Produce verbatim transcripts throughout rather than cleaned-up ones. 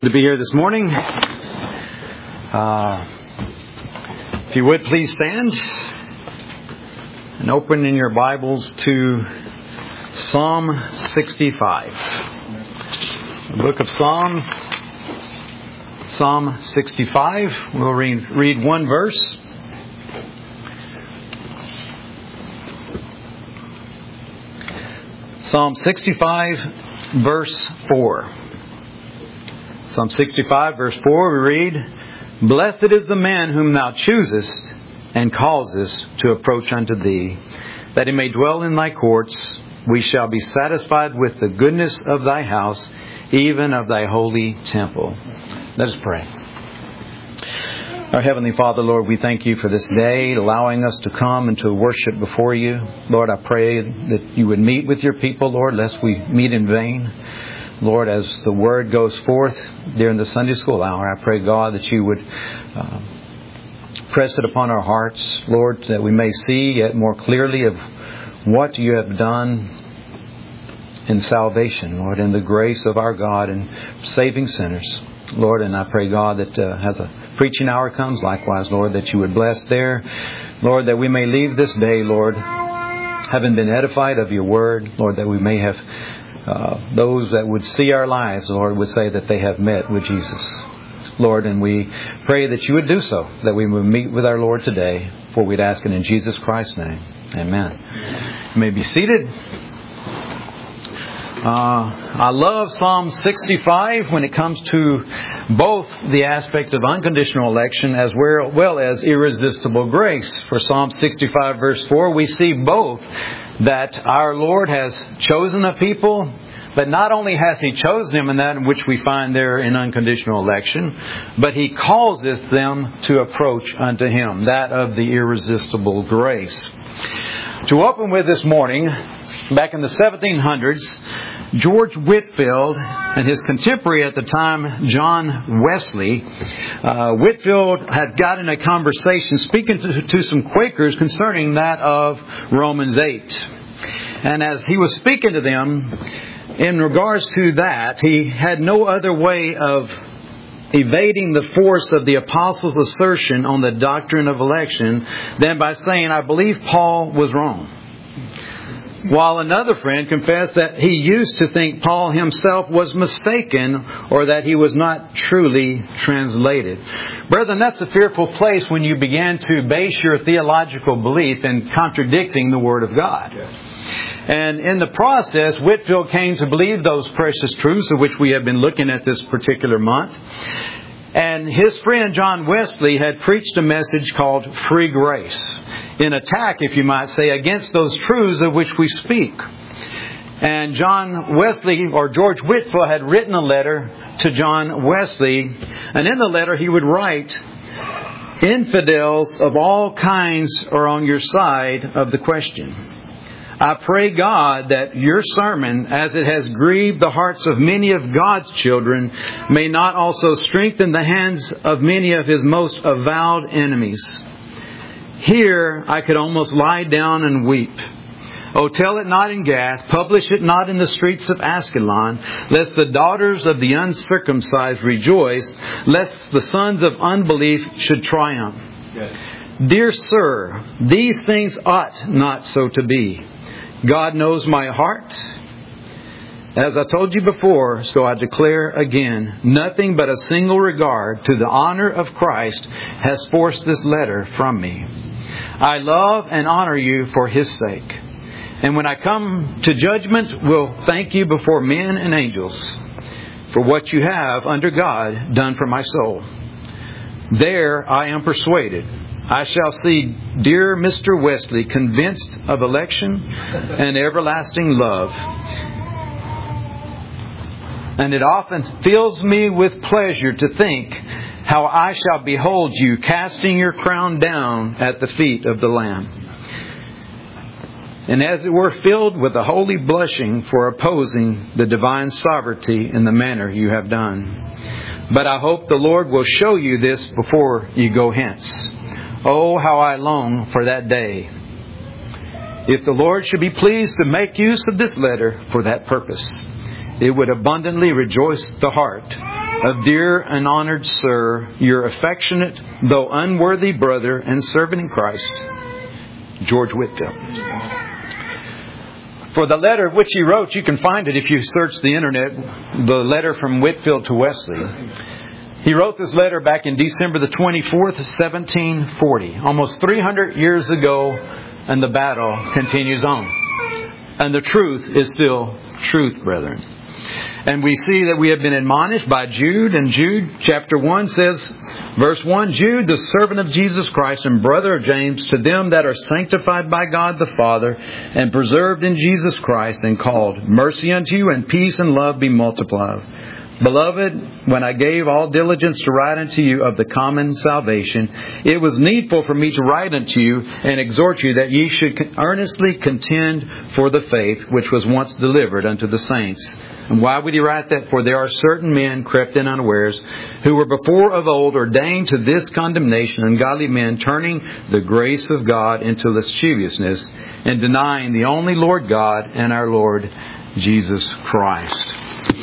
To be here this morning. Uh, if you would please stand and open in your Bibles to Psalm sixty-five. The book of Psalms, Psalm sixty-five. We'll read, read one verse. Psalm sixty-five, verse four. Psalm sixty-five, verse four, we read, "Blessed is the man whom thou choosest and causest to approach unto thee, that he may dwell in thy courts. We shall be satisfied with the goodness of thy house, even of thy holy temple." Let us pray. Our Heavenly Father, Lord, we thank you for this day, allowing us to come and to worship before you. Lord, I pray that you would meet with your people, Lord, lest we meet in vain. Lord, as the Word goes forth during the Sunday school hour, I pray, God, that you would uh, press it upon our hearts, Lord, that we may see yet more clearly of what you have done in salvation, Lord, in the grace of our God and saving sinners. Lord, and I pray, God, that uh, as a preaching hour comes, likewise, Lord, that you would bless there. Lord, that we may leave this day, Lord, having been edified of your Word, Lord, that we may have Uh, those that would see our lives, Lord, would say that they have met with Jesus. Lord, and we pray that you would do so, that we would meet with our Lord today, for we'd ask it in Jesus Christ's name. Amen. You may be seated. Uh, I love Psalm sixty-five when it comes to both the aspect of unconditional election as well as irresistible grace. For Psalm sixty-five, verse four, we see both that our Lord has chosen a people, but not only has He chosen them in that in which we find there in unconditional election, but He causeth them to approach unto Him, that of the irresistible grace. To open with this morning, back in the seventeen hundreds, George Whitefield and his contemporary at the time, John Wesley, uh, Whitefield had got in a conversation speaking to, to some Quakers concerning that of Romans eight. And as he was speaking to them, in regards to that, he had no other way of evading the force of the apostles' assertion on the doctrine of election than by saying, "I believe Paul was wrong." While another friend confessed that he used to think Paul himself was mistaken or that he was not truly translated. Brethren, that's a fearful place when you begin to base your theological belief in contradicting the Word of God. And in the process, Whitefield came to believe those precious truths of which we have been looking at this particular month. And his friend John Wesley had preached a message called Free Grace, in attack, if you might say, against those truths of which we speak. And John Wesley, or George Whitefield, had written a letter to John Wesley. And in the letter he would write, "Infidels of all kinds are on your side of the question. I pray God that your sermon, as it has grieved the hearts of many of God's children, may not also strengthen the hands of many of His most avowed enemies. Here I could almost lie down and weep. Oh, tell it not in Gath, publish it not in the streets of Askelon, lest the daughters of the uncircumcised rejoice, lest the sons of unbelief should triumph. Yes. Dear sir, these things ought not so to be. God knows my heart. As I told you before, so I declare again, nothing but a single regard to the honor of Christ has forced this letter from me. I love and honor you for His sake. And when I come to judgment, will thank you before men and angels for what you have under God done for my soul. There I am persuaded I shall see dear Mister Wesley convinced of election and everlasting love. And it often fills me with pleasure to think how I shall behold you casting your crown down at the feet of the Lamb. And as it were filled with a holy blushing for opposing the divine sovereignty in the manner you have done. But I hope the Lord will show you this before you go hence. Oh, how I long for that day. If the Lord should be pleased to make use of this letter for that purpose, it would abundantly rejoice the heart of dear and honored sir, your affectionate, though unworthy brother and servant in Christ, George Whitefield. For the letter which he wrote, you can find it if you search the internet, the letter from Whitefield to Wesley. He wrote this letter back in December the twenty-fourth, seventeen forty, almost three hundred years ago, and the battle continues on. And the truth is still truth, brethren. And we see that we have been admonished by Jude, and Jude chapter one says, verse one, Jude, the servant of Jesus Christ and brother of James, to them that are sanctified by God the Father and preserved in Jesus Christ and called, mercy unto you and peace and love be multiplied. Beloved, when I gave all diligence to write unto you of the common salvation, it was needful for me to write unto you and exhort you that ye should earnestly contend for the faith which was once delivered unto the saints. And why would he write that? For there are certain men crept in unawares, who were before of old ordained to this condemnation, ungodly men, turning the grace of God into lasciviousness, and denying the only Lord God and our Lord Jesus Christ.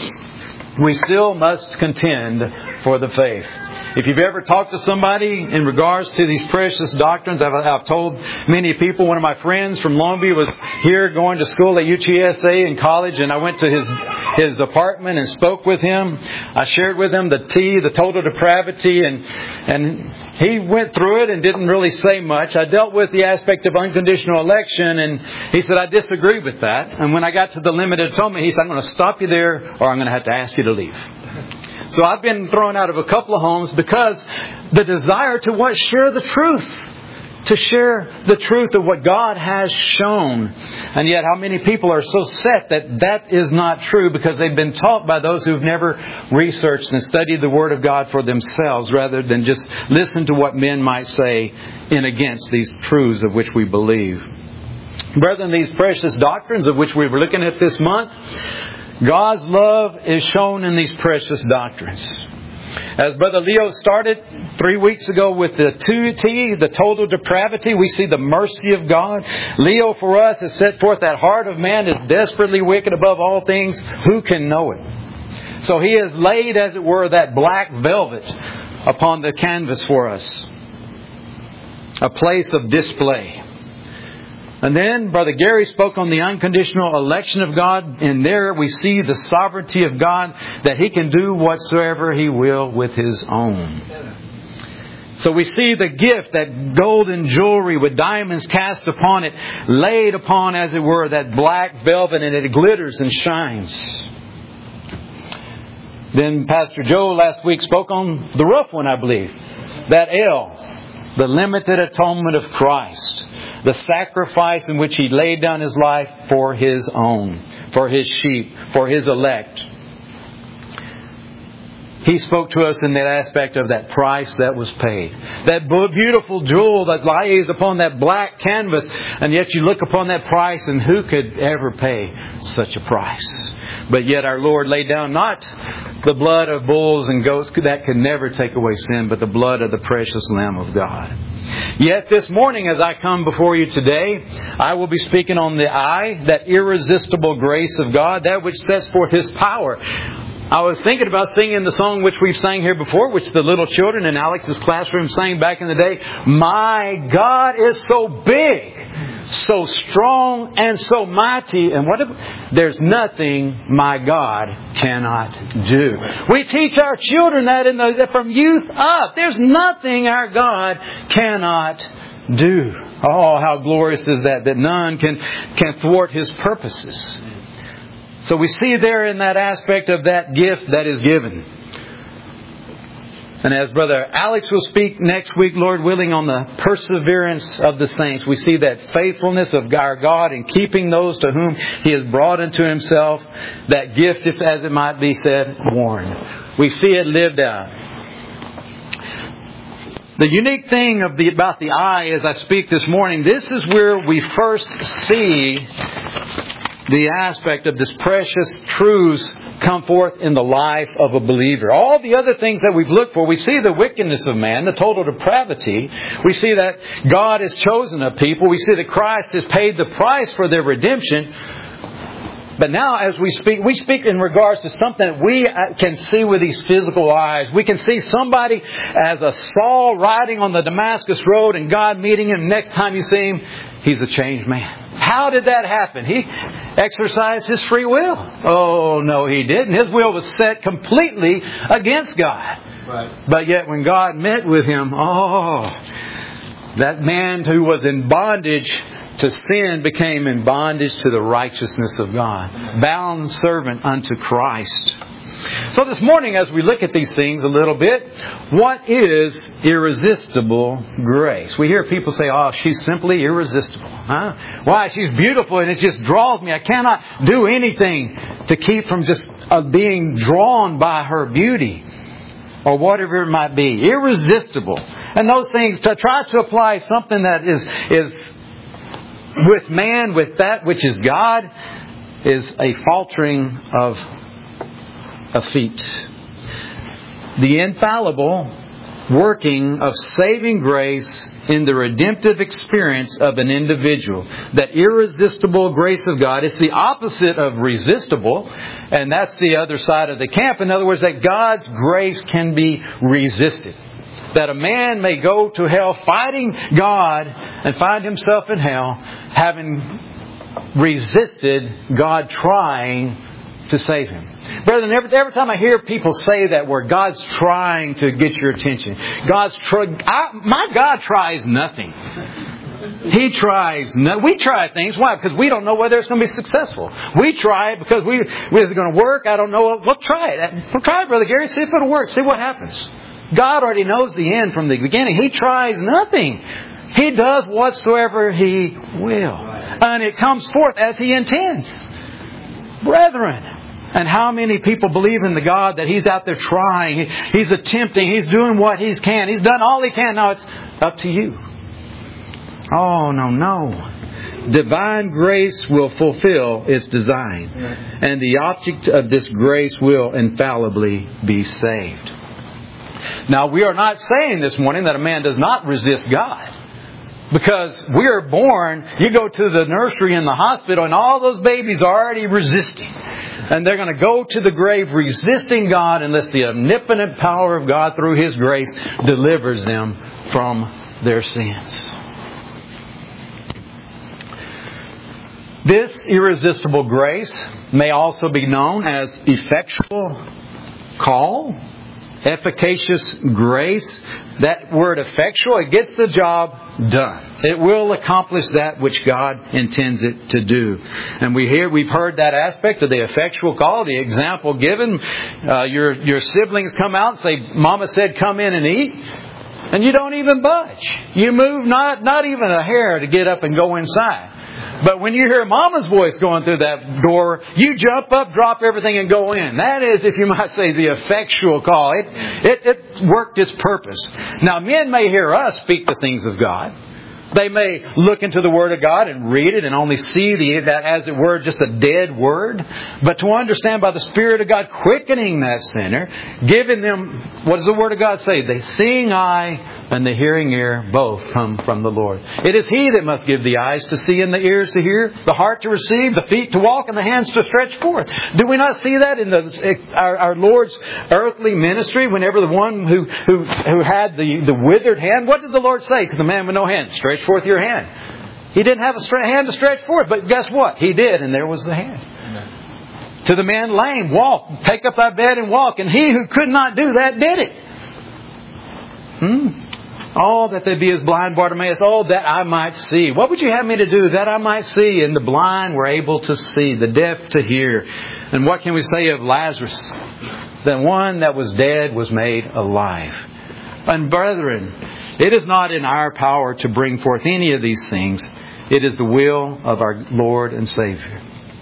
We still must contend for the faith. If you've ever talked to somebody in regards to these precious doctrines, I've, I've told many people, one of my friends from Longview was here going to school at U T S A in college, and I went to his his apartment and spoke with him. I shared with him the T, the total depravity, and and he went through it and didn't really say much. I dealt with the aspect of unconditional election, and he said, I disagree with that. And when I got to the limit it told me, he said, I'm going to stop you there, or I'm going to have to ask you to leave. So I've been thrown out of a couple of homes because the desire to what? Share the truth. To share the truth of what God has shown. And yet how many people are so set that that is not true because they've been taught by those who've never researched and studied the Word of God for themselves rather than just listen to what men might say in against these truths of which we believe. Brethren, these precious doctrines of which we were looking at this month, God's love is shown in these precious doctrines. As Brother Leo started three weeks ago with the two T, the total depravity, we see the mercy of God. Leo for us has set forth that heart of man is desperately wicked above all things. Who can know it? So he has laid, as it were, that black velvet upon the canvas for us. A place of display. And then Brother Gary spoke on the unconditional election of God. And there we see the sovereignty of God, that He can do whatsoever He will with His own. So we see the gift, that golden jewelry with diamonds cast upon it, laid upon, as it were, that black velvet, and it glitters and shines. Then Pastor Joe last week spoke on the rough one, I believe. That L, the limited atonement of Christ. The sacrifice in which He laid down His life for His own, for His sheep, for His elect. He spoke to us in that aspect of that price that was paid. That beautiful jewel that lies upon that black canvas, and yet you look upon that price, and who could ever pay such a price? But yet our Lord laid down not the blood of bulls and goats that could never take away sin, but the blood of the precious Lamb of God. Yet this morning, as I come before you today, I will be speaking on the I, that irresistible grace of God, that which sets forth His power. I was thinking about singing the song which we've sang here before, which the little children in Alex's classroom sang back in the day. My God is so big, so strong, and so mighty. And what if, there's nothing my God cannot do. We teach our children that in the, from youth up. There's nothing our God cannot do. Oh, how glorious is that, that none can, can thwart His purposes. So we see there in that aspect of that gift that is given. And as Brother Alex will speak next week, Lord willing, on the perseverance of the saints, we see that faithfulness of our God in keeping those to whom He has brought into Himself, that gift, if as it might be said, worn. We see it lived out. The unique thing of the, about the I as I speak this morning, this is where we first see the aspect of this precious truths come forth in the life of a believer. All the other things that we've looked for, we see the wickedness of man, the total depravity. We see that God has chosen a people. We see that Christ has paid the price for their redemption. But now as we speak, we speak in regards to something that we can see with these physical eyes. We can see somebody as a Saul riding on the Damascus road and God meeting him. Next time you see him, he's a changed man. How did that happen? He exercised his free will. Oh, no, he didn't. His will was set completely against God. Right. But yet when God met with him, oh, that man who was in bondage to sin became in bondage to the righteousness of God. Bound servant unto Christ. So this morning, as we look at these things a little bit, what is irresistible grace? We hear people say, oh, she's simply irresistible. Huh? Why? She's beautiful and it just draws me. I cannot do anything to keep from just uh, being drawn by her beauty. Or whatever it might be. Irresistible. And those things, to try to apply something that is, is with man, with that which is God, is a faltering of a feet. The infallible working of saving grace in the redemptive experience of an individual. That irresistible grace of God, it's the opposite of resistible, and that's the other side of the camp. In other words, that God's grace can be resisted. That a man may go to hell fighting God and find himself in hell, having resisted God trying to save him. Brethren, every, every time I hear people say that word, God's trying to get your attention. God's tr- I, my God tries nothing. He tries. No, we try things. Why? Because we don't know whether it's going to be successful. We try it because we, is it going to work? I don't know. We'll try it. We'll try it, Brother Gary. See if it'll work. See what happens. God already knows the end from the beginning. He tries nothing. He does whatsoever He will. And it comes forth as He intends. Brethren. And how many people believe in the God that He's out there trying, He's attempting, He's doing what He can. He's done all He can. Now it's up to you. Oh, no, no. Divine grace will fulfill its design. And the object of this grace will infallibly be saved. Now, we are not saying this morning that a man does not resist God. Because we are born, you go to the nursery in the hospital and all those babies are already resisting. And they're going to go to the grave resisting God unless the omnipotent power of God through His grace delivers them from their sins. This irresistible grace may also be known as effectual call, efficacious grace. That word effectual, it gets the job done. It will accomplish that which God intends it to do. And we hear, we've heard that aspect of the effectual call, the example given. Uh, your, your siblings come out and say, Mama said come in and eat. And you don't even budge. You move not, not even a hair to get up and go inside. But when you hear Mama's voice going through that door, you jump up, drop everything, and go in. That is, if you might say, the effectual call. It, it, it worked its purpose. Now, men may hear us speak the things of God. They may look into the Word of God and read it and only see the, that, as it were, just a dead word. But to understand by the Spirit of God quickening that sinner, giving them, what does the Word of God say? The seeing eye and the hearing ear both come from the Lord. It is He that must give the eyes to see and the ears to hear, the heart to receive, the feet to walk, and the hands to stretch forth. Do we not see that in the, our, our Lord's earthly ministry? Whenever the one who, who, who had the, the withered hand, what did the Lord say to the man with no hand? Stretch forth your hand. He didn't have a hand to stretch forth, but guess what? He did, and there was the hand. Amen. To the man lame, walk, take up thy bed and walk. And he who could not do that did it. Hmm. Oh, that they be as blind Bartimaeus. Oh, that I might see. What would you have me to do? That I might see. And the blind were able to see, the deaf to hear. And what can we say of Lazarus? That one that was dead was made alive. And brethren, it is not in our power to bring forth any of these things. It is the will of our Lord and Savior.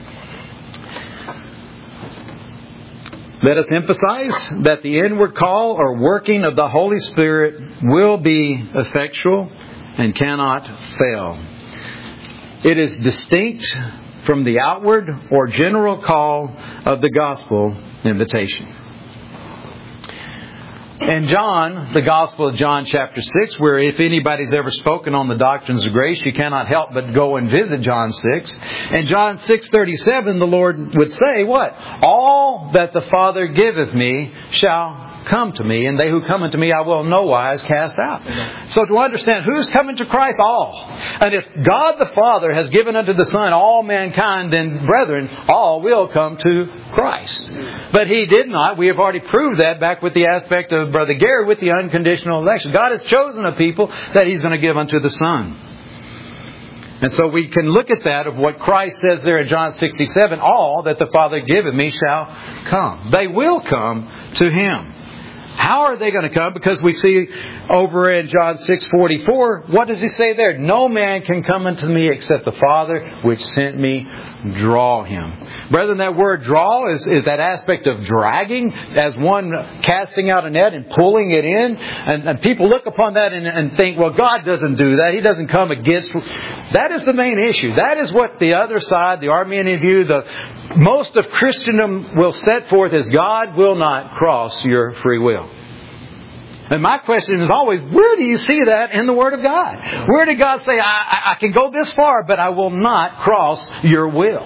Let us emphasize that the inward call or working of the Holy Spirit will be effectual and cannot fail. It is distinct from the outward or general call of the gospel invitation. In John, the Gospel of John chapter six, where if anybody's ever spoken on the doctrines of grace, you cannot help but go and visit John six. In John six thirty-seven, the Lord would say, what? All that the Father giveth me shall come to me, and they who come unto me I will in no wise cast out. So to understand who's coming to Christ, all. And if God the Father has given unto the Son all mankind, then brethren, all will come to Christ. But He did not. We have already proved that back with the aspect of Brother Gary with the unconditional election. God has chosen a people that He's going to give unto the Son. And so we can look at that of what Christ says there in John sixty-seven, all that the Father giveth me shall come. They will come to Him. How are they going to come? Because we see over in John six forty-four, what does He say there? No man can come unto me except the Father which sent me draw him. Brethren, that word draw is, is that aspect of dragging, as one casting out a net and pulling it in. And, and people look upon that and, and think, well, God doesn't do that. He doesn't come against. That is the main issue. That is what the other side, the Arminian view, the most of Christendom will set forth as God will not cross your free will. And my question is always, where do you see that in the Word of God? Where did God say, I, I can go this far, but I will not cross your will?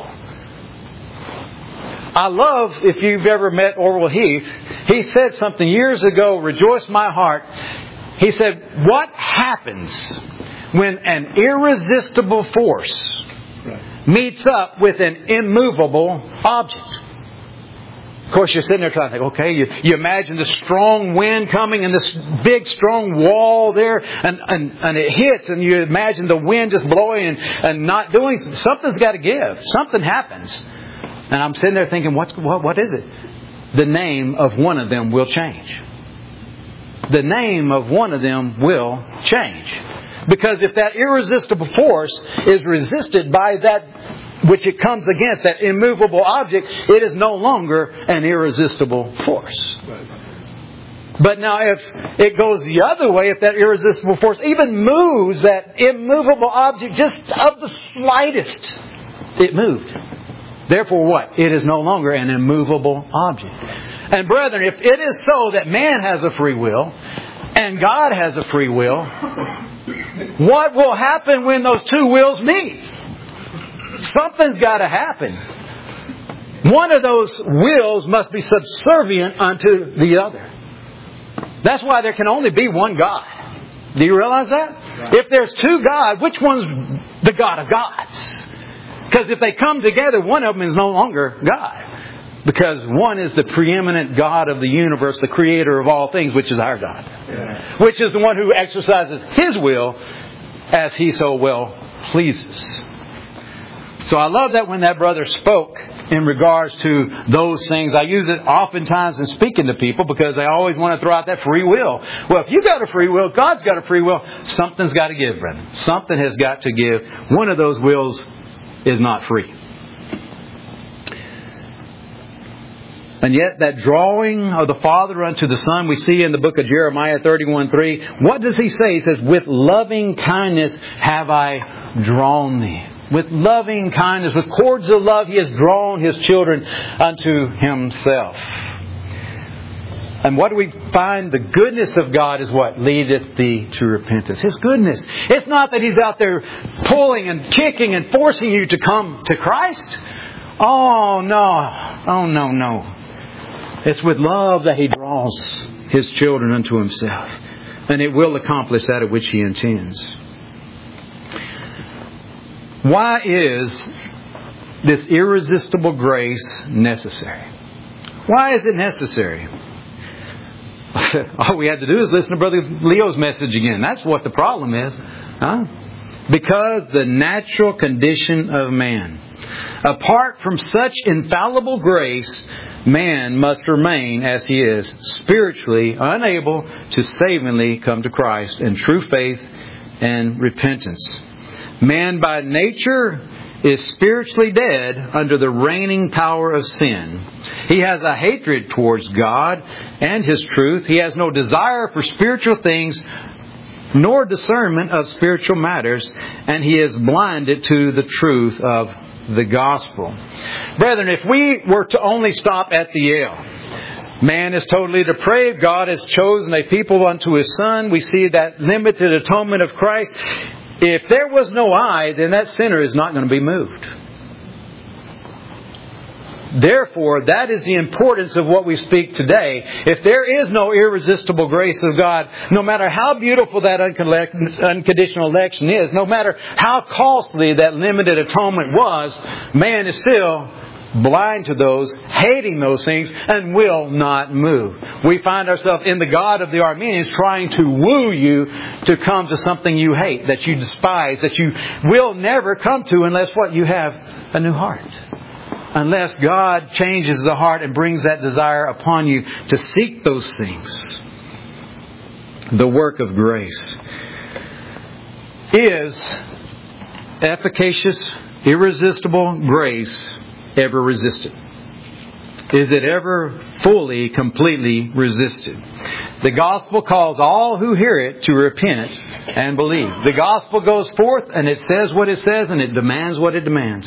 I love, if you've ever met Orwell Heath, he said something years ago, rejoice my heart. He said, what happens when an irresistible force meets up with an immovable object? Of course, you're sitting there trying to think, okay, you, you imagine the strong wind coming and this big, strong wall there, and, and, and it hits, and you imagine the wind just blowing and, and not doing something. Something's got to give. Something happens. And I'm sitting there thinking, what's, what, what is it? The name of one of them will change. The name of one of them will change. Because if that irresistible force is resisted by that which it comes against, that immovable object, it is no longer an irresistible force. But now if it goes the other way, if that irresistible force even moves that immovable object just of the slightest, it moved. Therefore what? It is no longer an immovable object. And brethren, if it is so that man has a free will and God has a free will, what will happen when those two wills meet? Something's got to happen. One of those wills must be subservient unto the other. That's why there can only be one God. Do you realize that? Right. If there's two gods, which one's the God of gods? Because if they come together, one of them is no longer God. Because one is the preeminent God of the universe, the creator of all things, which is our God. Yeah. Which is the one who exercises His will as He so well pleases. So I love that when that brother spoke in regards to those things, I use it oftentimes in speaking to people because they always want to throw out that free will. Well, if you've got a free will, God's got a free will, something's got to give, brethren. Something has got to give. One of those wills is not free. And yet that drawing of the Father unto the Son, we see in the book of Jeremiah thirty-one three. What does He say? He says, with loving kindness have I drawn thee. With loving kindness, with cords of love, He has drawn His children unto Himself. And what do we find? The goodness of God is what leadeth thee to repentance. His goodness. It's not that He's out there pulling and kicking and forcing you to come to Christ. Oh, no. Oh, no, no. It's with love that He draws His children unto Himself. And it will accomplish that at which He intends. Why is this irresistible grace necessary? Why is it necessary? All we had to do is listen to Brother Leo's message again. That's what the problem is. Huh? Because the natural condition of man. Apart from such infallible grace, man must remain as he is, spiritually unable to savingly come to Christ in true faith and repentance. Man by nature is spiritually dead under the reigning power of sin. He has a hatred towards God and His truth. He has no desire for spiritual things, nor discernment of spiritual matters, and he is blinded to the truth of the gospel. Brethren, if we were to only stop at the L, Man is totally depraved. God has chosen a people unto His Son. We see that limited atonement of Christ. If there was no eye, then that sinner is not going to be moved. Therefore, that is the importance of what we speak today. If there is no irresistible grace of God, no matter how beautiful that unconditional election is, no matter how costly that limited atonement was, man is still blind to those, hating those things, and will not move. We find ourselves in the God of the Armenians trying to woo you to come to something you hate, that you despise, that you will never come to unless what? You have a new heart. Unless God changes the heart and brings that desire upon you to seek those things. The work of grace is efficacious, irresistible grace ever resisted? Is it ever fully, completely resisted? The gospel calls all who hear it to repent and believe. The gospel goes forth and it says what it says and it demands what it demands.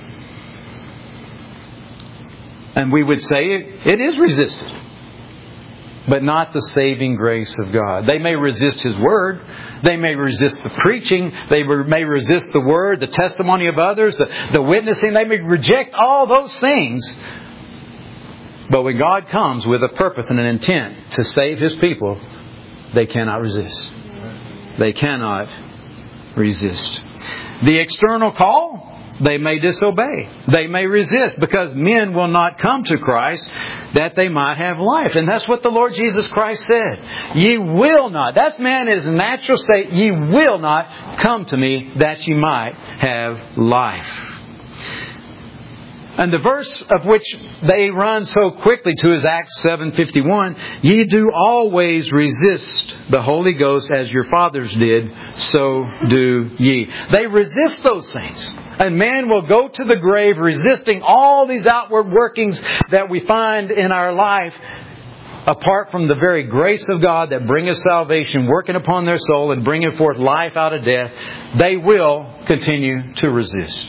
And we would say it, it is resisted. But not the saving grace of God. They may resist His Word. They may resist the preaching. They may resist the Word, the testimony of others, the, the witnessing. They may reject all those things. But when God comes with a purpose and an intent to save His people, they cannot resist. They cannot resist. The external call, they may disobey. They may resist because men will not come to Christ that they might have life. And that's what the Lord Jesus Christ said. Ye will not. That's man in his natural state. Ye will not come to me that ye might have life. And the verse of which they run so quickly to is Acts seven fifty-one. Ye do always resist the Holy Ghost as your fathers did, so do ye. They resist those things. And man will go to the grave resisting all these outward workings that we find in our life apart from the very grace of God that bringeth salvation, working upon their soul and bringing forth life out of death. They will continue to resist.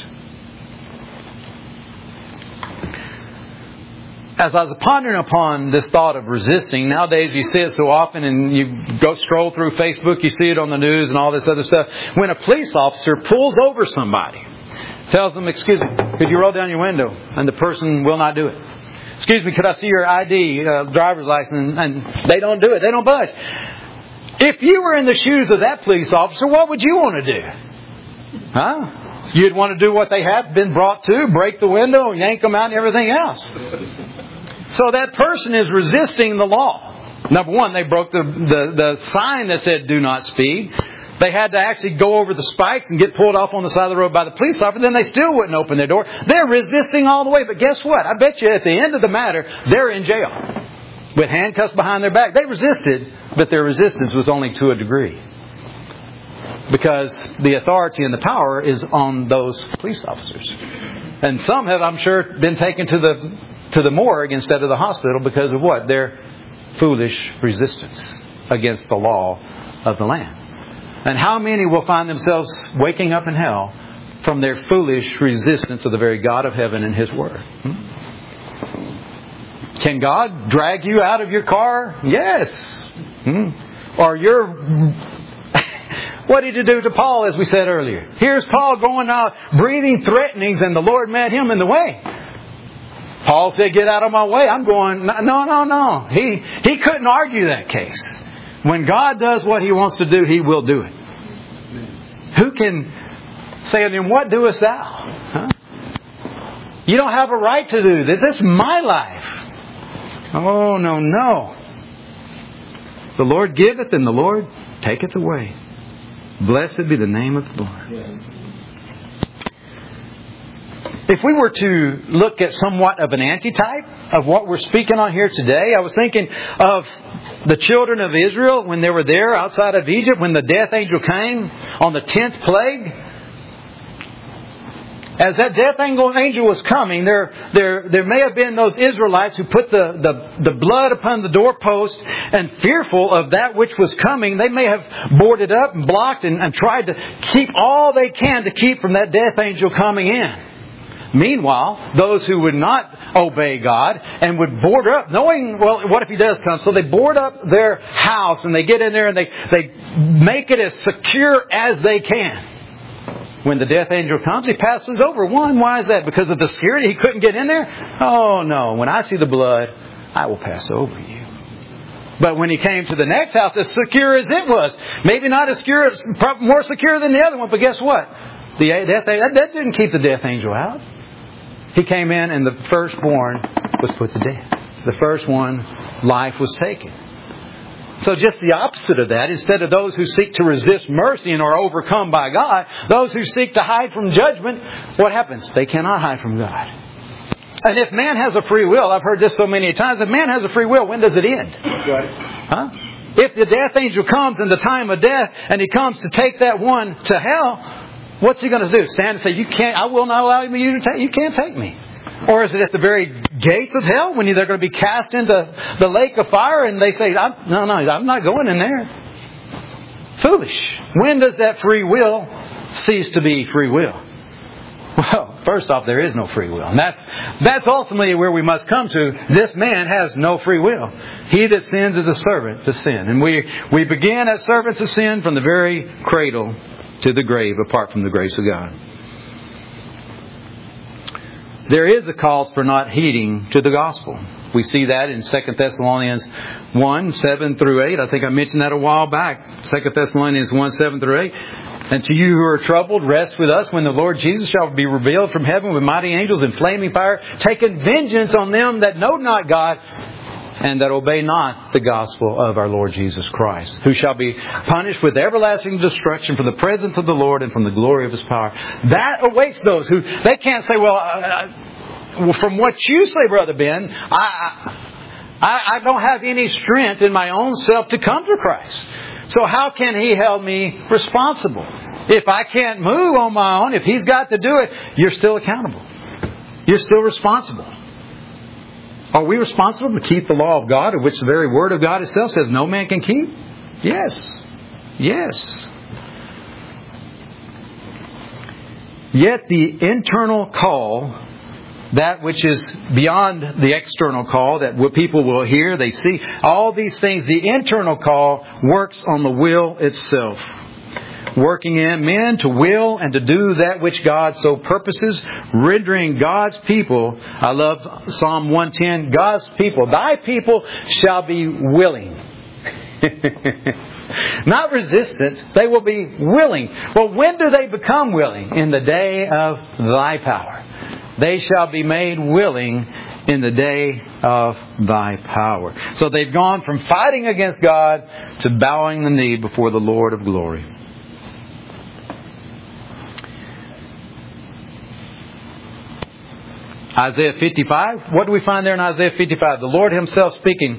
As I was pondering upon this thought of resisting, nowadays you see it so often and you go stroll through Facebook, you see it on the news and all this other stuff. When a police officer pulls over somebody, tells them, excuse me, could you roll down your window? And the person will not do it. Excuse me, could I see your I D, uh, driver's license? And they don't do it. They don't budge. If you were in the shoes of that police officer, what would you want to do? Huh? You'd want to do what they have been brought to, break the window, yank them out and everything else. So that person is resisting the law. Number one, they broke the, the, the sign that said do not speed. They had to actually go over the spikes and get pulled off on the side of the road by the police officer. Then they still wouldn't open their door. They're resisting all the way. But guess what? I bet you at the end of the matter, they're in jail with handcuffs behind their back. They resisted, but their resistance was only to a degree. Because the authority and the power is on those police officers. And some have, I'm sure, been taken to the to the morgue instead of the hospital because of what? Their foolish resistance against the law of the land. And how many will find themselves waking up in hell from their foolish resistance of the very God of heaven and His Word? Hmm? Can God drag you out of your car? Yes. Hmm? Or you're... What did He do to Paul, as we said earlier? Here's Paul going out breathing threatenings and the Lord met him in the way. Paul said, get out of my way. I'm going, no, no, no. He, he couldn't argue that case. When God does what He wants to do, He will do it. Who can say to Him, what doest thou? Huh? You don't have a right to do this. This is my life. Oh, no, no. The Lord giveth and the Lord taketh away. Blessed be the name of the Lord. Yes. If we were to look at somewhat of an antitype of what we're speaking on here today, I was thinking of the children of Israel when they were there outside of Egypt, when the death angel came on the tenth plague. As that death angel was coming, there, there, there may have been those Israelites who put the, the, the blood upon the doorpost, and fearful of that which was coming, they may have boarded up and blocked and, and tried to keep all they can to keep from that death angel coming in. Meanwhile, those who would not obey God and would board up, knowing, well, what if He does come? So they board up their house and they get in there and they, they make it as secure as they can. When the death angel comes, He passes over one. Why is that? Because of the security? He couldn't get in there? Oh, no. When I see the blood, I will pass over you. But when He came to the next house, as secure as it was, maybe not as secure, probably more secure than the other one, but guess what? The death angel, that didn't keep the death angel out. He came in and the firstborn was put to death. The first one, life was taken. So just the opposite of that, instead of those who seek to resist mercy and are overcome by God, those who seek to hide from judgment, what happens? They cannot hide from God. And if man has a free will, I've heard this so many times, if man has a free will, when does it end? Right. Huh? If the death angel comes in the time of death and he comes to take that one to hell, what's he going to do? Stand and say, "You can't, I will not allow you to take, you can't take me." Or is it at the very gates of hell when they're going to be cast into the lake of fire and they say, I'm, no, no, I'm not going in there. Foolish. When does that free will cease to be free will? Well, first off, there is no free will. And that's, that's ultimately where we must come to. This man has no free will. He that sins is a servant to sin. And we, we begin as servants of sin from the very cradle to the grave, apart from the grace of God. There is a cause for not heeding to the gospel. We see that in Second Thessalonians one, seven through eight. I think I mentioned that a while back. Second Thessalonians one, seven through eight. And to you who are troubled, rest with us when the Lord Jesus shall be revealed from heaven with mighty angels in flaming fire, taking vengeance on them that know not God and that obey not the gospel of our Lord Jesus Christ, who shall be punished with everlasting destruction from the presence of the Lord and from the glory of His power. That awaits those who, they can't say, well, uh, from what you say, Brother Ben, I, I, I don't have any strength in my own self to come to Christ. So how can He hold me responsible? If I can't move on my own, if He's got to do it, you're still accountable. You're still responsible. Are we responsible to keep the law of God, of which the very Word of God itself says no man can keep? Yes. Yes. Yet the internal call, that which is beyond the external call, that what people will hear, they see, all these things, the internal call works on the will itself. Working in men to will and to do that which God so purposes, rendering God's people, I love Psalm one ten, God's people, thy people shall be willing. Not resistant, they will be willing. Well, when do they become willing? In the day of thy power. They shall be made willing in the day of thy power. So they've gone from fighting against God to bowing the knee before the Lord of glory. Isaiah fifty-five. What do we find there in Isaiah fifty-five? The Lord Himself speaking.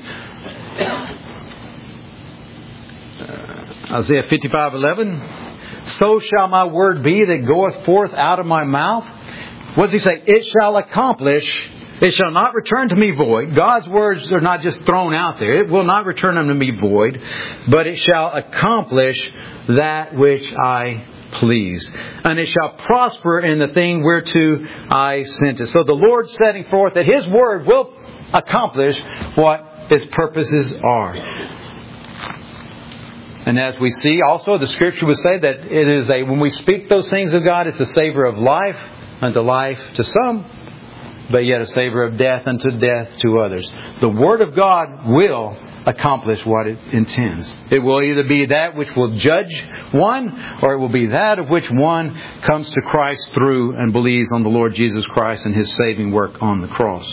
Uh, Isaiah fifty-five eleven. So shall my word be that goeth forth out of my mouth. What does He say? It shall accomplish. It shall not return to me void. God's words are not just thrown out there. It will not return unto me void. But it shall accomplish that which I please. And it shall prosper in the thing whereto I sent it. So the Lord setting forth that His word will accomplish what His purposes are. And as we see also, the Scripture would say that it is a, when we speak those things of God, it's a savor of life unto life to some, but yet a savor of death unto death to others. The Word of God will accomplish what it intends. It will either be that which will judge one, or it will be that of which one comes to Christ through and believes on the Lord Jesus Christ and His saving work on the cross.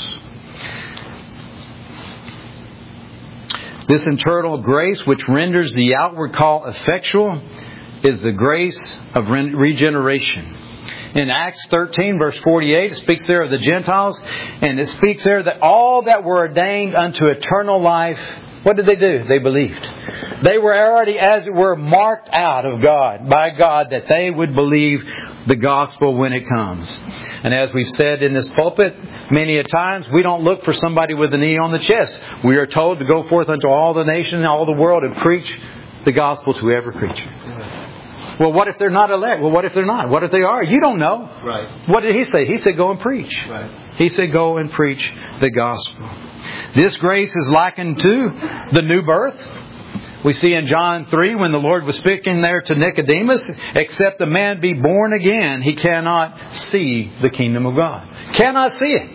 This internal grace which renders the outward call effectual is the grace of regeneration. In Acts thirteen, verse forty-eight, it speaks there of the Gentiles, and it speaks there that all that were ordained unto eternal life, what did they do? They believed. They were already, as it were, marked out of God, by God, that they would believe the gospel when it comes. And as we've said in this pulpit many a times, we don't look for somebody with a knee on the chest. We are told to go forth unto all the nations, all the world, and preach the gospel to every creature. Well, what if they're not elect? Well, what if they're not? What if they are? You don't know. Right. What did He say? He said, go and preach. Right. He said, go and preach the gospel. This grace is likened to the new birth. We see in John three, when the Lord was speaking there to Nicodemus, except a man be born again, he cannot see the kingdom of God. Cannot see it.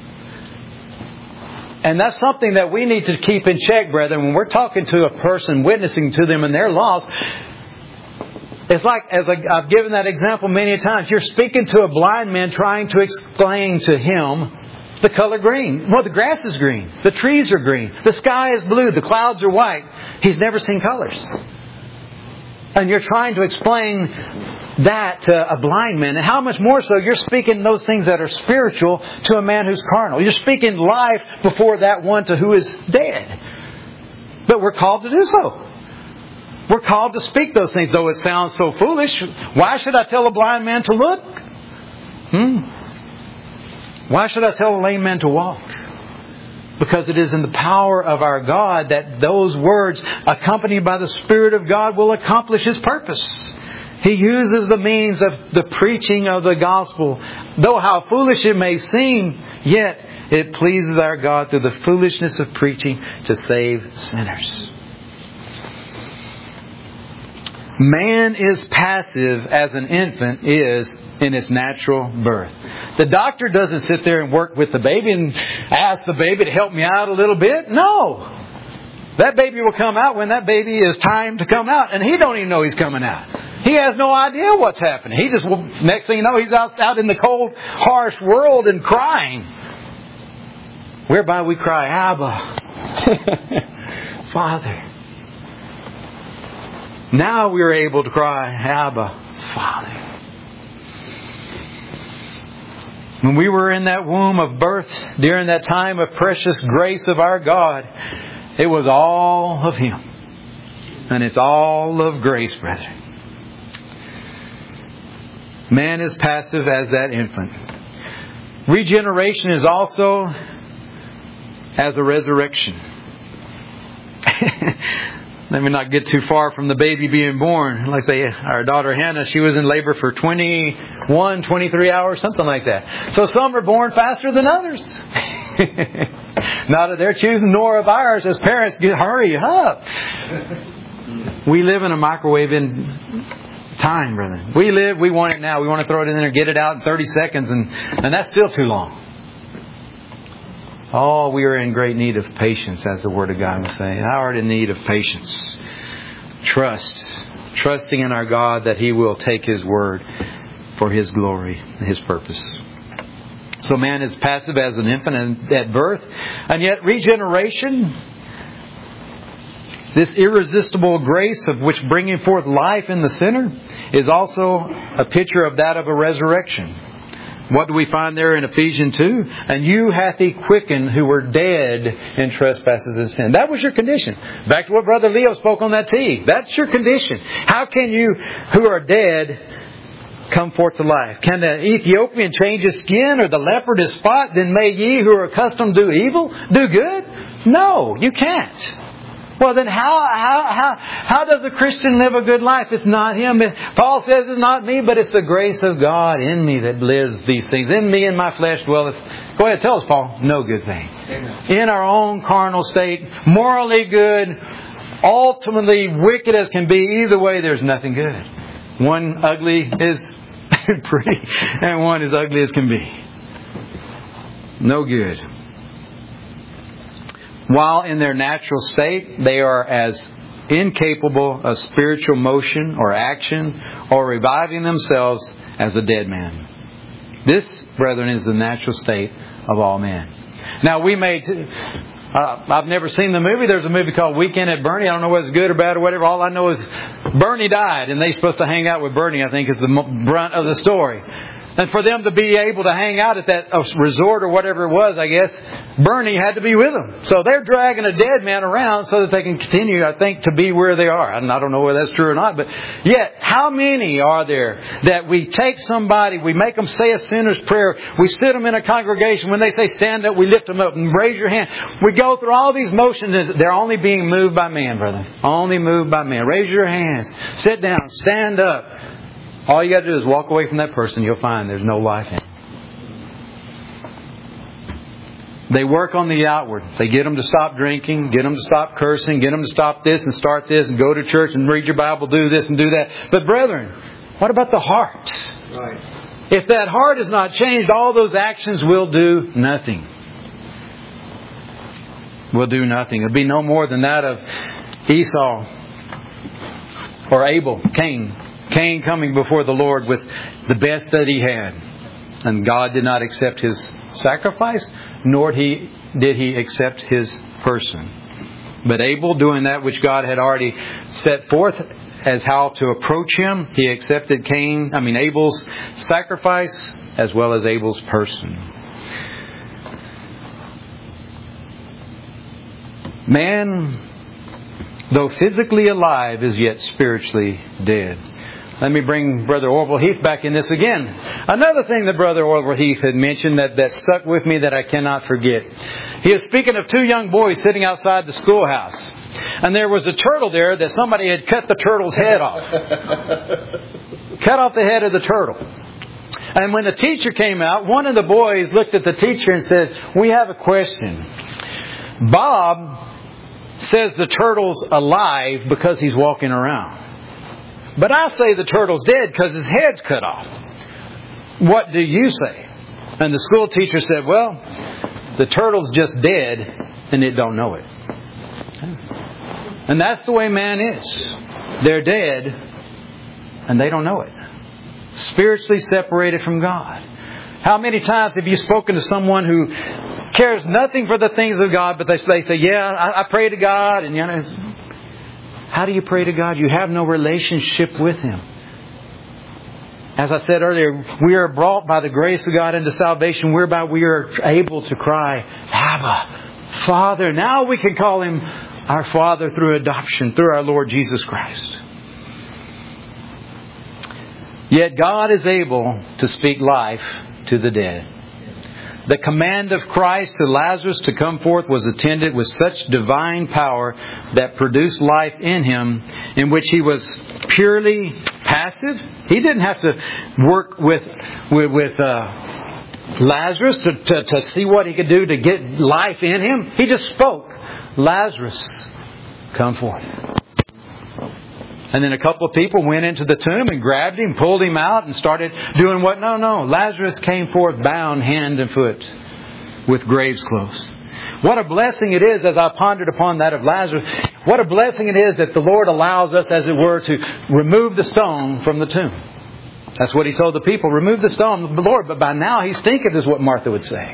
And that's something that we need to keep in check, brethren. When we're talking to a person, witnessing to them in their loss, it's like, as I've given that example many times, you're speaking to a blind man trying to explain to him the color green. Well, the grass is green. The trees are green. The sky is blue. The clouds are white. He's never seen colors. And you're trying to explain that to a blind man. And how much more so you're speaking those things that are spiritual to a man who's carnal. You're speaking life before that one to who is dead. But we're called to do so. We're called to speak those things, though it sounds so foolish. Why should I tell a blind man to look? Hmm? Why should I tell a lame man to walk? Because it is in the power of our God that those words, accompanied by the Spirit of God, will accomplish His purpose. He uses the means of the preaching of the gospel. Though how foolish it may seem, yet it pleases our God through the foolishness of preaching to save sinners. Man is passive as an infant is in its natural birth. The doctor doesn't sit there and work with the baby and ask the baby to help me out a little bit. No. That baby will come out when that baby is time to come out. And he don't even know he's coming out. He has no idea what's happening. He just, will, next thing you know, he's out, out in the cold, harsh world and crying. Whereby we cry, Abba, Father. Now we're able to cry, Abba, Father. When we were in that womb of birth, during that time of precious grace of our God, it was all of Him. And it's all of grace, brethren. Man is passive as that infant. Regeneration is also as a resurrection. Let me not get too far from the baby being born. Like say, our daughter Hannah, she was in labor for twenty-one, twenty-three hours, something like that. So some are born faster than others. Not of their choosing, nor of ours. As parents, get hurry up. We live in a microwave in time, brother. We live, we want it now. We want to throw it in there, get it out in thirty seconds, and, and that's still too long. Oh, we are in great need of patience, as the Word of God will say. Thou art in need of patience. Trust. Trusting in our God that He will take His Word for His glory, His purpose. So man is passive as an infant at birth. And yet regeneration, this irresistible grace of which bringing forth life in the sinner, is also a picture of that of a resurrection. What do we find there in Ephesians two? And you hath He quickened who were dead in trespasses and sin. That was your condition. Back to what Brother Leo spoke on that tea. That's your condition. How can you who are dead come forth to life? Can the Ethiopian change his skin or the leopard his spot? Then may ye who are accustomed to do evil do good? No, you can't. Well, then how, how, how, how does a Christian live a good life? It's not him. Paul says it's not me, but it's the grace of God in me that lives these things. In me and my flesh dwelleth. Go ahead, tell us, Paul. No good thing. Amen. In our own carnal state, morally good, ultimately wicked as can be. Either way, there's nothing good. One ugly is pretty, and one is ugly as can be. No good. While in their natural state, they are as incapable of spiritual motion or action or reviving themselves as a dead man. This, brethren, is the natural state of all men. Now, we may... T- uh, I've never seen the movie. There's a movie called Weekend at Bernie. I don't know whether it's good or bad or whatever. All I know is Bernie died, and they're supposed to hang out with Bernie, I think, is the brunt of the story. And for them to be able to hang out at that resort or whatever it was, I guess, Bernie had to be with them. So they're dragging a dead man around so that they can continue, I think, to be where they are. And I don't know whether that's true or not. But yet, how many are there that we take somebody, we make them say a sinner's prayer, we sit them in a congregation, when they say stand up, we lift them up and raise your hand. We go through all these motions and they're only being moved by man, brother. Only moved by man. Raise your hands. Sit down. Stand up. All you got to do is walk away from that person. You'll find there's no life in it. They work on the outward. They get them to stop drinking, get them to stop cursing, get them to stop this and start this and go to church and read your Bible, do this and do that. But brethren, what about the heart? Right. If that heart is not changed, all those actions will do nothing. Will do nothing. It'll be no more than that of Esau or Abel, Cain. Cain coming before the Lord with the best that he had. And God did not accept his sacrifice, nor he, did he accept his person. But Abel, doing that which God had already set forth as how to approach Him, he accepted Cain, I mean Abel's sacrifice as well as Abel's person. Man, though physically alive, is yet spiritually dead. Let me bring Brother Orville Heath back in this again. Another thing that Brother Orville Heath had mentioned that, that stuck with me that I cannot forget. He was speaking of two young boys sitting outside the schoolhouse. And there was a turtle there that somebody had cut the turtle's head off. Cut off the head of the turtle. And when the teacher came out, one of the boys looked at the teacher and said, "We have a question. Bob says the turtle's alive because he's walking around. But I say the turtle's dead because his head's cut off. What do you say?" And the school teacher said, "Well, the turtle's just dead and it don't know it." And that's the way man is. They're dead and they don't know it. Spiritually separated from God. How many times have you spoken to someone who cares nothing for the things of God, but they say, say "Yeah, I, I pray to God," and you know, how do you pray to God? You have no relationship with Him. As I said earlier, we are brought by the grace of God into salvation, whereby we are able to cry, "Abba, Father." Now we can call Him our Father through adoption, through our Lord Jesus Christ. Yet God is able to speak life to the dead. The command of Christ to Lazarus to come forth was attended with such divine power that produced life in him, in which he was purely passive. He didn't have to work with with, with uh, Lazarus to, to, to see what he could do to get life in him. He just spoke, "Lazarus, come forth." And then a couple of people went into the tomb and grabbed him, pulled him out, and started doing what? No, no. Lazarus came forth bound hand and foot with graves closed. What a blessing it is, as I pondered upon that of Lazarus, what a blessing it is that the Lord allows us, as it were, to remove the stone from the tomb. That's what He told the people. Remove the stone, the Lord. But by now He stinketh, is what Martha would say.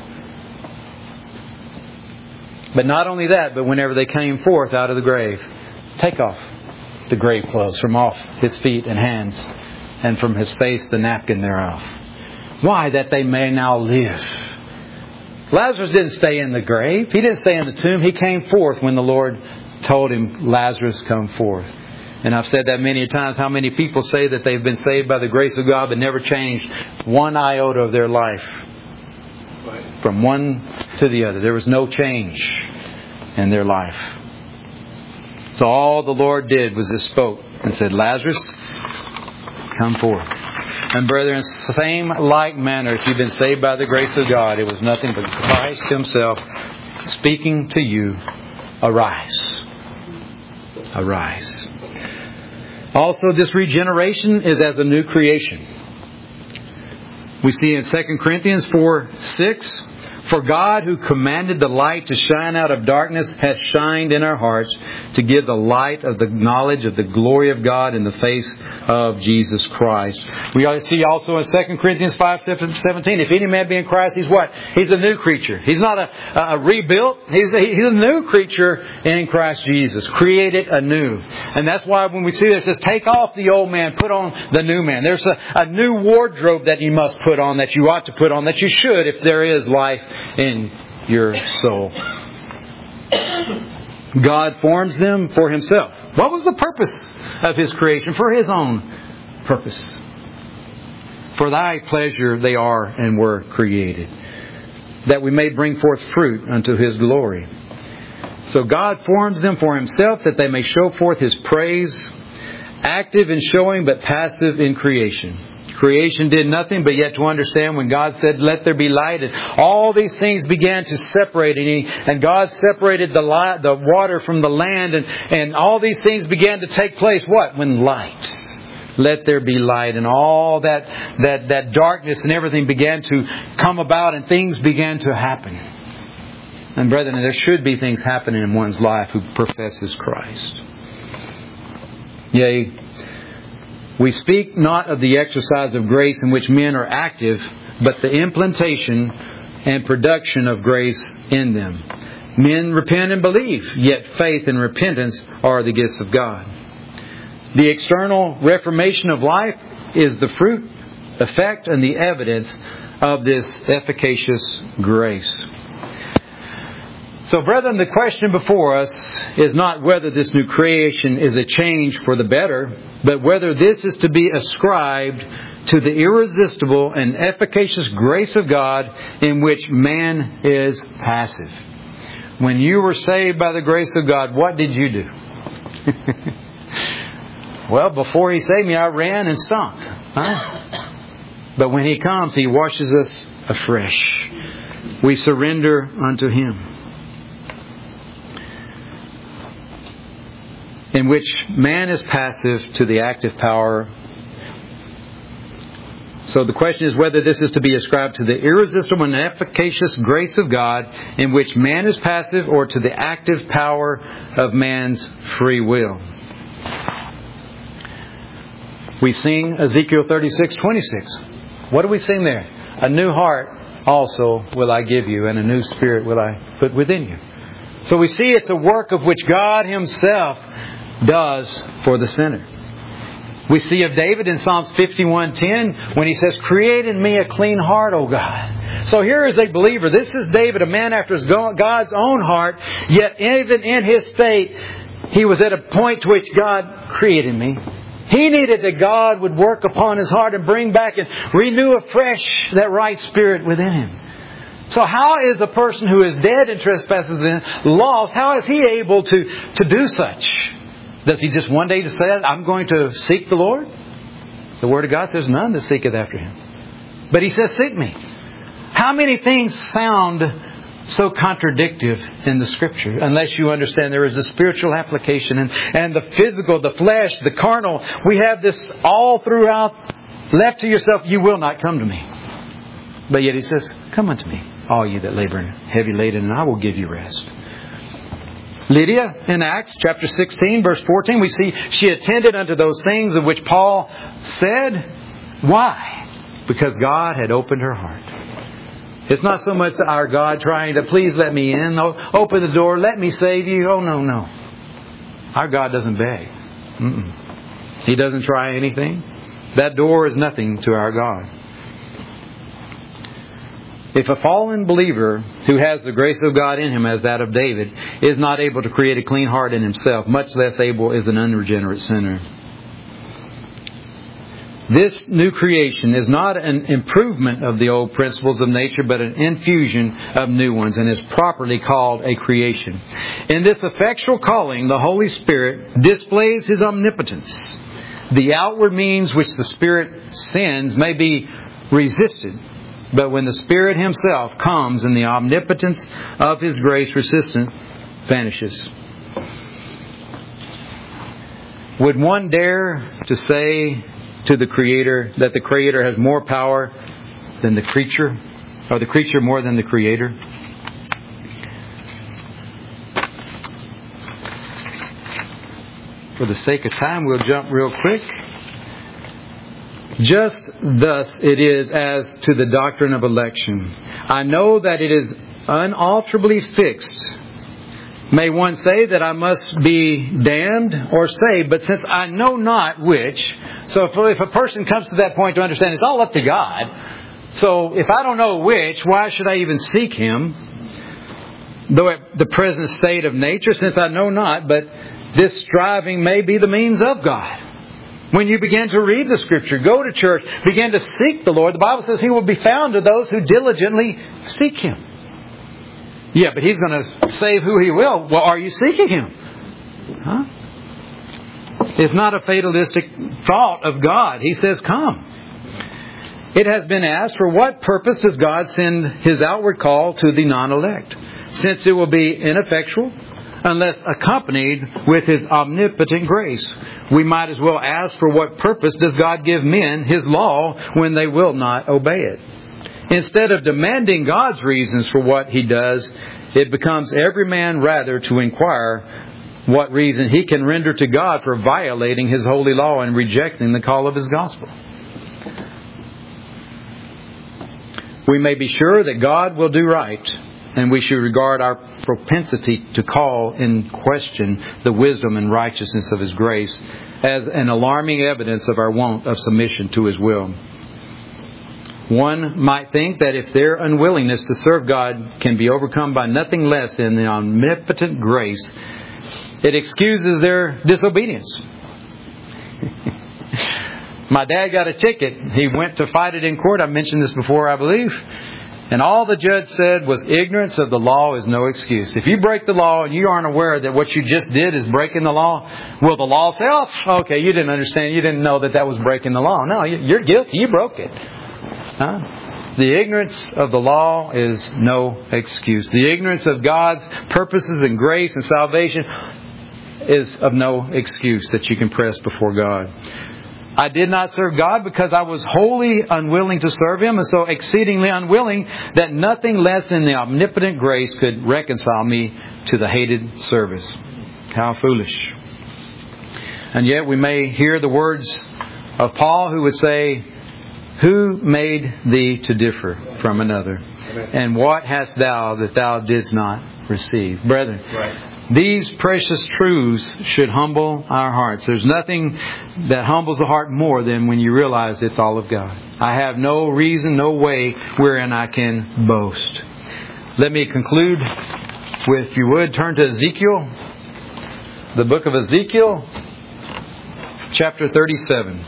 But not only that, but whenever they came forth out of the grave, take off the grave clothes from off His feet and hands, and from His face the napkin thereof. Why? That they may now live. Lazarus didn't stay in the grave. He didn't stay in the tomb. He came forth when the Lord told him, "Lazarus, come forth." And I've said that many times. How many people say that they've been saved by the grace of God but never changed one iota of their life from one to the other. There was no change in their life. So all the Lord did was just spoke and said, "Lazarus, come forth." And brethren, same like manner, if you've been saved by the grace of God, it was nothing but Christ Himself speaking to you, "Arise. Arise." Also, this regeneration is as a new creation. We see in Second Corinthians four six, "For God, who commanded the light to shine out of darkness, has shined in our hearts to give the light of the knowledge of the glory of God in the face of Jesus Christ." We see also in Second Corinthians five seventeen, "If any man be in Christ, he's what? He's a new creature." He's not a, a rebuilt. He's a, he's a new creature in Christ Jesus, created anew. And that's why when we see this, it says, take off the old man, put on the new man. There's a, a new wardrobe that you must put on, that you ought to put on, that you should if there is life in your soul. God forms them for Himself. What was the purpose of His creation? For His own purpose. For Thy pleasure they are and were created, that we may bring forth fruit unto His glory. So God forms them for Himself, that they may show forth His praise, active in showing but passive in creation. Creation did nothing but yet to understand when God said, let there be light, and all these things began to separate, and, he, and God separated the light, the water from the land, and, and all these things began to take place. What? When light. Let there be light, and all that, that, that darkness and everything began to come about, and things began to happen. And brethren, there should be things happening in one's life who professes Christ. Yea, we speak not of the exercise of grace in which men are active, but the implantation and production of grace in them. Men repent and believe, yet faith and repentance are the gifts of God. The external reformation of life is the fruit, effect, and the evidence of this efficacious grace. So, brethren, the question before us is not whether this new creation is a change for the better, but whether this is to be ascribed to the irresistible and efficacious grace of God in which man is passive. When you were saved by the grace of God, what did you do? Well, before He saved me, I ran and stunk. Huh? But when He comes, He washes us afresh. We surrender unto Him. In which man is passive to the active power. So the question is whether this is to be ascribed to the irresistible and efficacious grace of God in which man is passive, or to the active power of man's free will. We sing Ezekiel thirty-six twenty-six. What do we sing there? A new heart also will I give you, and a new spirit will I put within you. So we see it's a work of which God Himself does for the sinner. We see of David in Psalms fifty-one ten when he says, create in me a clean heart, O God. So here is a believer. This is David, a man after God's own heart. Yet even in his state, he was at a point to which God created me. He needed that God would work upon his heart and bring back and renew afresh that right spirit within him. So how is a person who is dead in trespasses and lost, how is he able to, to do such? Does he just one day just say, I'm going to seek the Lord? The Word of God says, none that seeketh after Him. But He says, seek me. How many things sound so contradictive in the Scripture? Unless you understand there is a spiritual application and, and the physical, the flesh, the carnal. We have this all throughout. Left to yourself, you will not come to me. But yet He says, come unto me, all ye that labor and heavy laden, and I will give you rest. Lydia in Acts chapter sixteen verse fourteen, we see she attended unto those things of which Paul said. Why? Because God had opened her heart. It's not so much our God trying to please let me in, open the door, let me save you. Oh no, no. Our God doesn't beg. Mm-mm. He doesn't try anything. That door is nothing to our God. If a fallen believer who has the grace of God in him as that of David is not able to create a clean heart in himself, much less able is an unregenerate sinner. This new creation is not an improvement of the old principles of nature, but an infusion of new ones, and is properly called a creation. In this effectual calling, the Holy Spirit displays His omnipotence. The outward means which the Spirit sends may be resisted, but when the Spirit Himself comes in the omnipotence of His grace, resistance vanishes. Would one dare to say to the Creator that the Creator has more power than the creature? Or the creature more than the Creator? For the sake of time, we'll jump real quick. Just thus it is as to the doctrine of election. I know that it is unalterably fixed, May one say that I must be damned or saved, but since I know not which, so if, if a person comes to that point to understand it's all up to God, so if I don't know which, why should I even seek Him? Though at the present state of nature, since I know not, but this striving may be the means of God. When you begin to read the Scripture, go to church, begin to seek the Lord, the Bible says He will be found to those who diligently seek Him. Yeah, but He's going to save who He will. Well, are you seeking Him? Huh? It's not a fatalistic thought of God. He says, come. It has been asked, for what purpose does God send His outward call to the non-elect? Since it will be ineffectual unless accompanied with His omnipotent grace. We might as well ask, for what purpose does God give men His law when they will not obey it? Instead of demanding God's reasons for what He does, it becomes every man rather to inquire what reason he can render to God for violating His holy law and rejecting the call of His gospel. We may be sure that God will do right, and we should regard our propensity to call in question the wisdom and righteousness of His grace as an alarming evidence of our want of submission to His will. One might think that if their unwillingness to serve God can be overcome by nothing less than the omnipotent grace, it excuses their disobedience. My dad got a ticket. He went to fight it in court. I mentioned this before, I believe. And all the judge said was, ignorance of the law is no excuse. If you break the law and you aren't aware that what you just did is breaking the law, will the law say, oh, okay, you didn't understand. You didn't know that that was breaking the law. No, you're guilty. You broke it. Huh? The ignorance of the law is no excuse. The ignorance of God's purposes and grace and salvation is of no excuse that you can press before God. I did not serve God because I was wholly unwilling to serve Him, and so exceedingly unwilling that nothing less than the omnipotent grace could reconcile me to the hated service. How foolish. And yet we may hear the words of Paul, who would say, who made thee to differ from another? Amen. And what hast thou that thou didst not receive? Brethren, right. These precious truths should humble our hearts. There's nothing that humbles the heart more than when you realize it's all of God. I have no reason, no way wherein I can boast. Let me conclude with, if you would, turn to Ezekiel, the book of Ezekiel, chapter thirty-seven.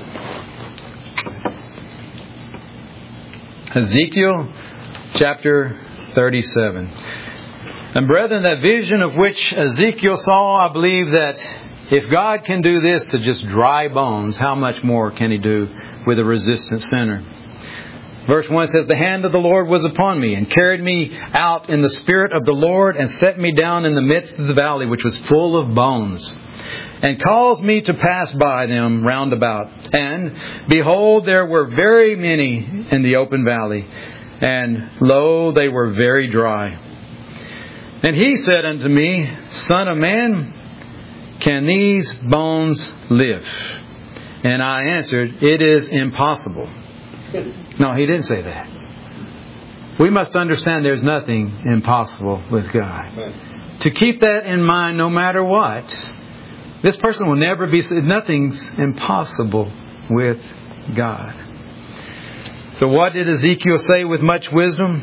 Ezekiel chapter thirty-seven. And brethren, that vision of which Ezekiel saw, I believe that if God can do this to just dry bones, how much more can He do with a resistant sinner? Verse one says, the hand of the Lord was upon me, and carried me out in the spirit of the Lord, and set me down in the midst of the valley, which was full of bones, and caused me to pass by them round about. And behold, there were very many in the open valley, and lo, they were very dry. And He said unto me, Son of man, can these bones live? And I answered, it is impossible. No, He didn't say that. We must understand there's nothing impossible with God. To keep that in mind no matter what, this person will never be... Nothing's impossible with God. So what did Ezekiel say with much wisdom?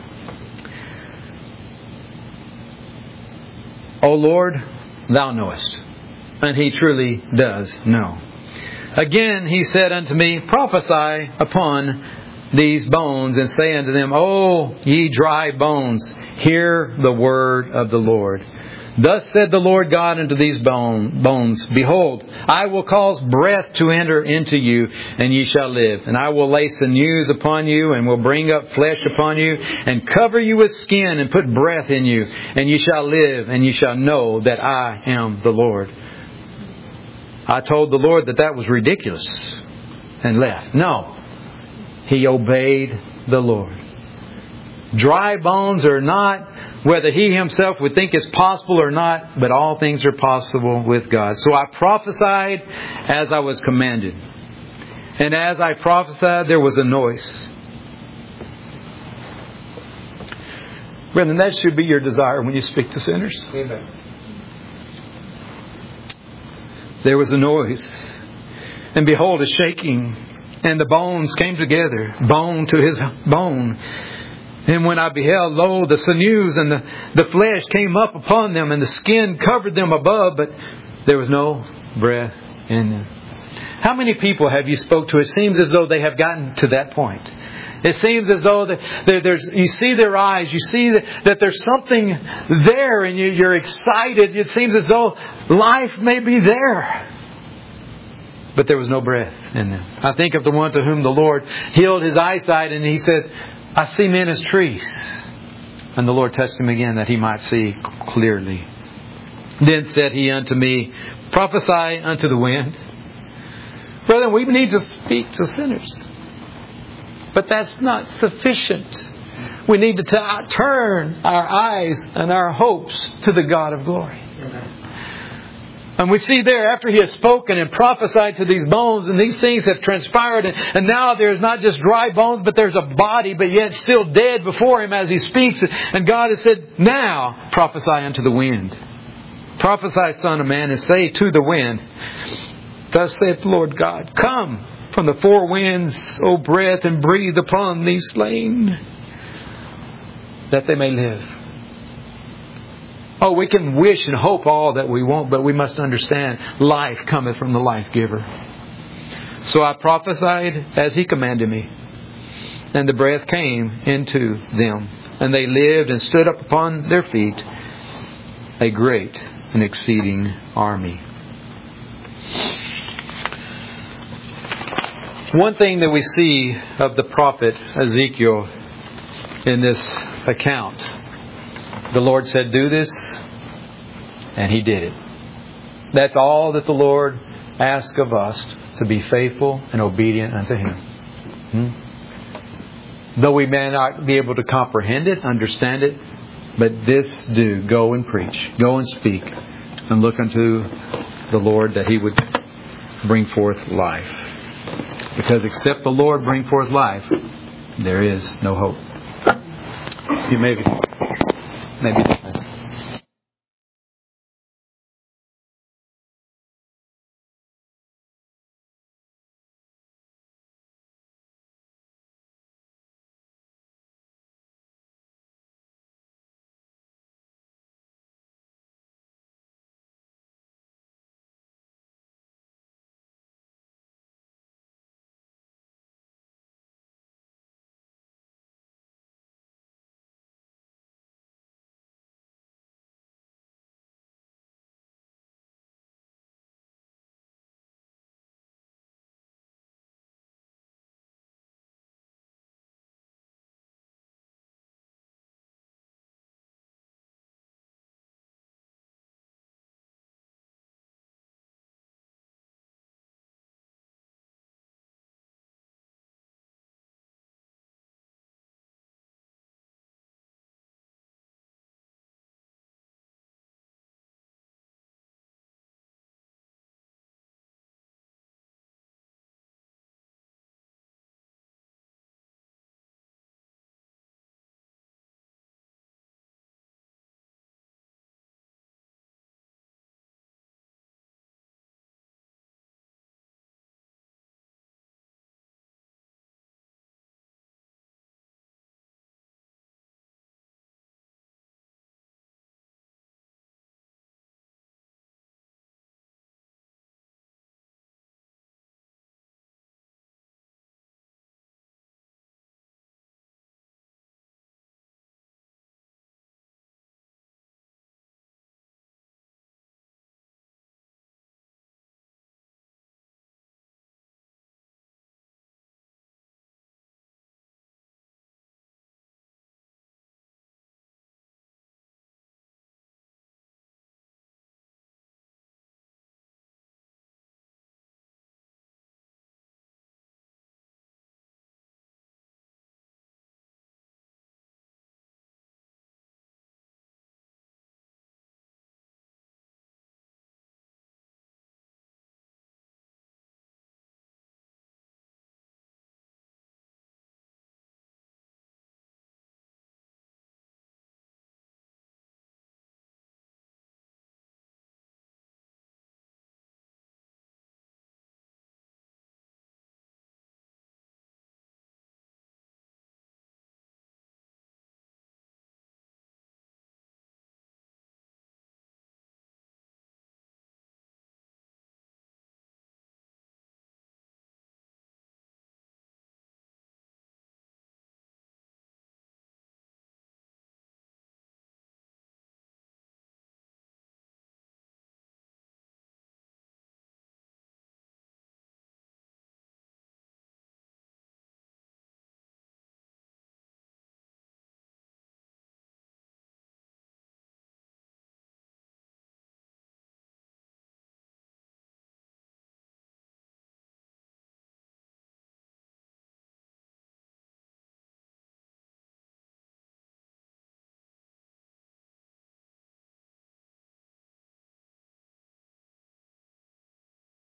O Lord, Thou knowest. And He truly does know. Again He said unto me, prophesy upon these bones, and say unto them, O ye dry bones, hear the word of the Lord. Thus said the Lord God unto these bone, bones, behold, I will cause breath to enter into you, and ye shall live. And I will lay sinews upon you, and will bring up flesh upon you, and cover you with skin, and put breath in you, and ye shall live, and ye shall know that I am the Lord. I told the Lord that that was ridiculous, and left. No. He obeyed the Lord. Dry bones are not, whether He Himself would think it's possible or not, but all things are possible with God. So I prophesied as I was commanded. And as I prophesied, there was a noise. Brethren, that should be your desire when you speak to sinners. Amen. there was a noise. And behold, a shaking. And the bones came together, bone to his bone. And when I beheld, lo, the sinews and the, the flesh came up upon them, and the skin covered them above, but there was no breath in them. How many people have you spoke to? It seems as though they have gotten to that point. It seems as though there's, you see their eyes, you see that, that there's something there, and you, you're excited. It seems as though life may be there. But there was no breath in them. I think of the one to whom the Lord healed his eyesight, and he said, I see men as trees. And the Lord touched him again that he might see clearly. Then said he unto me, prophesy unto the wind. Brethren, we need to speak to sinners. But that's not sufficient. We need to t- turn our eyes and our hopes to the God of glory. Amen. And we see there, after he has spoken and prophesied to these bones, and these things have transpired, and, and now there's not just dry bones, but there's a body, but yet still dead before him as he speaks. And God has said, now prophesy unto the wind. Prophesy, son of man, and say to the wind, thus saith the Lord God, come from the four winds, O breath, and breathe upon these slain, that they may live. Oh, we can wish and hope all that we want, but we must understand life cometh from the life giver. So I prophesied as he commanded me, and the breath came into them, and they lived and stood up upon their feet, a great and exceeding army. One thing that we see of the prophet Ezekiel in this account, the Lord said, do this, and he did it. That's all that the Lord asks of us, to be faithful and obedient unto him. Hmm? Though we may not be able to comprehend it, understand it, but this do, go and preach, go and speak, and look unto the Lord that he would bring forth life. Because except the Lord bring forth life, there is no hope. You may be, maybe.